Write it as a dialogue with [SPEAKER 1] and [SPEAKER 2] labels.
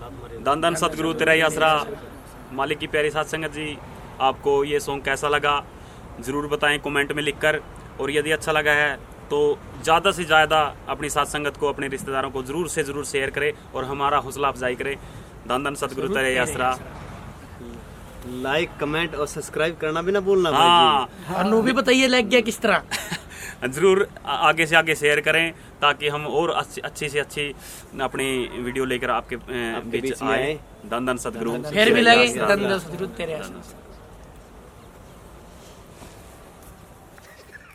[SPEAKER 1] धन धन सतगुरु तेरा ही आसरा। मालिक की प्यारी साथ संगत जी, आपको ये सॉन्ग कैसा लगा ज़रूर बताएं कमेंट में लिखकर। और यदि अच्छा लगा है तो ज़्यादा से ज़्यादा अपनी साथ संगत को, अपने रिश्तेदारों को ज़रूर से ज़रूर शेयर करें और हमारा हौसला अफजाई करें। धन धन सतगुरु तेरा ही आसरा।
[SPEAKER 2] लाइक कमेंट और सब्सक्राइब करना भी ना भूलना भाई
[SPEAKER 1] हाँ,
[SPEAKER 3] अनु भी बताइए लग गया किस तरह।
[SPEAKER 1] ज़रूर आगे से आगे शेयर करें ताकि हम और अच्छी से अच्छी अपनी वीडियो लेकर आपके बीच आए। धन धन सतगुरु
[SPEAKER 3] फिर भी लगे धन धन सतगुरु तेरे आसरा।